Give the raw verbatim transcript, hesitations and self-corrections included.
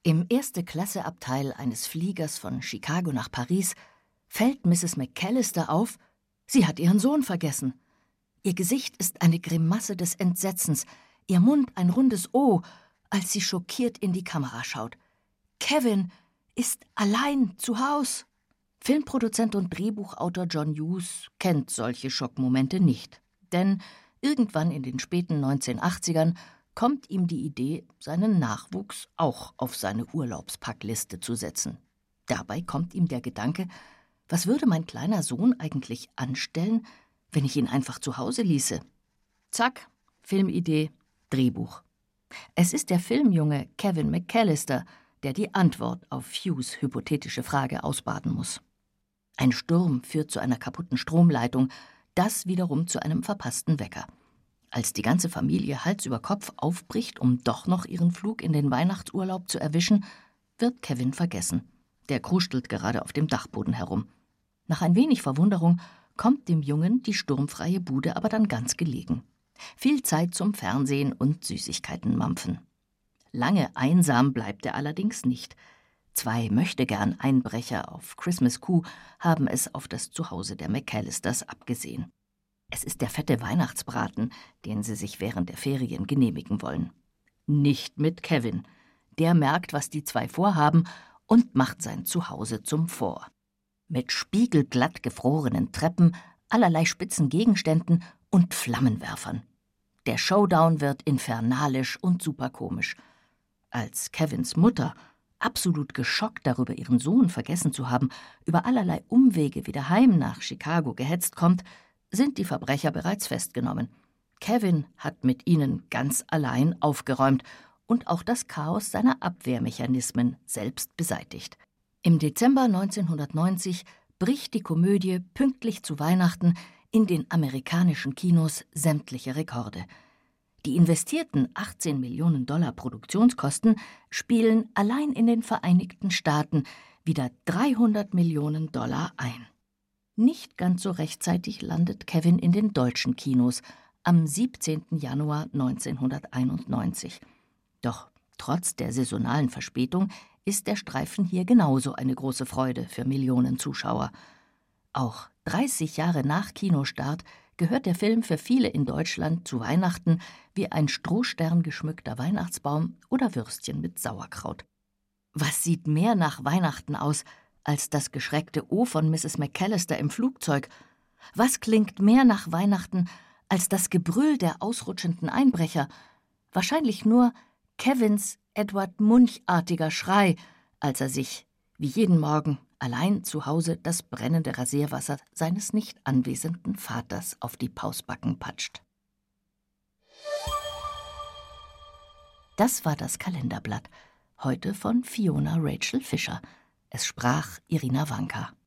Im Erste-Klasse-Abteil eines Fliegers von Chicago nach Paris fällt Misses McAllister auf, sie hat ihren Sohn vergessen. Ihr Gesicht ist eine Grimasse des Entsetzens, ihr Mund ein rundes O, als sie schockiert in die Kamera schaut. Kevin ist allein zu Haus. Filmproduzent und Drehbuchautor John Hughes kennt solche Schockmomente nicht, denn irgendwann in den späten neunzehnhundertachtzigern kommt ihm die Idee, seinen Nachwuchs auch auf seine Urlaubspackliste zu setzen. Dabei kommt ihm der Gedanke, was würde mein kleiner Sohn eigentlich anstellen, wenn ich ihn einfach zu Hause ließe? Zack, Filmidee, Drehbuch. Es ist der Filmjunge Kevin McAllister, der die Antwort auf Hughes' hypothetische Frage ausbaden muss. Ein Sturm führt zu einer kaputten Stromleitung, das wiederum zu einem verpassten Wecker. Als die ganze Familie Hals über Kopf aufbricht, um doch noch ihren Flug in den Weihnachtsurlaub zu erwischen, wird Kevin vergessen. Der kruschelt gerade auf dem Dachboden herum. Nach ein wenig Verwunderung kommt dem Jungen die sturmfreie Bude aber dann ganz gelegen. Viel Zeit zum Fernsehen und Süßigkeiten mampfen. Lange einsam bleibt er allerdings nicht. Zwei Möchtegern-Einbrecher auf Christmas Coup haben es auf das Zuhause der McAllisters abgesehen. Es ist der fette Weihnachtsbraten, den sie sich während der Ferien genehmigen wollen. Nicht mit Kevin. Der merkt, was die zwei vorhaben und macht sein Zuhause zum Fort. Mit spiegelglatt gefrorenen Treppen, allerlei spitzen Gegenständen und Flammenwerfern. Der Showdown wird infernalisch und superkomisch. Als Kevins Mutter, absolut geschockt darüber, ihren Sohn vergessen zu haben, über allerlei Umwege wieder heim nach Chicago gehetzt kommt, sind die Verbrecher bereits festgenommen. Kevin hat mit ihnen ganz allein aufgeräumt und auch das Chaos seiner Abwehrmechanismen selbst beseitigt. Im Dezember neunzehnhundertneunzig bricht die Komödie pünktlich zu Weihnachten in den amerikanischen Kinos sämtliche Rekorde. Die investierten achtzehn Millionen Dollar Produktionskosten spielen allein in den Vereinigten Staaten wieder dreihundert Millionen Dollar ein. Nicht ganz so rechtzeitig landet Kevin in den deutschen Kinos am siebzehnten Januar neunzehnhunderteinundneunzig. Doch trotz der saisonalen Verspätung ist der Streifen hier genauso eine große Freude für Millionen Zuschauer. Auch dreißig Jahre nach Kinostart gehört der Film für viele in Deutschland zu Weihnachten wie ein Strohstern geschmückter Weihnachtsbaum oder Würstchen mit Sauerkraut. Was sieht mehr nach Weihnachten aus als das geschreckte O von Misses McAllister im Flugzeug? Was klingt mehr nach Weihnachten als das Gebrüll der ausrutschenden Einbrecher? Wahrscheinlich nur Kevins Edward Munch-artiger Schrei, als er sich, wie jeden Morgen, allein zu Hause das brennende Rasierwasser seines nicht anwesenden Vaters auf die Pausbacken patscht. Das war das Kalenderblatt, heute von Fiona Rachel Fischer. Es sprach Irina Wanka.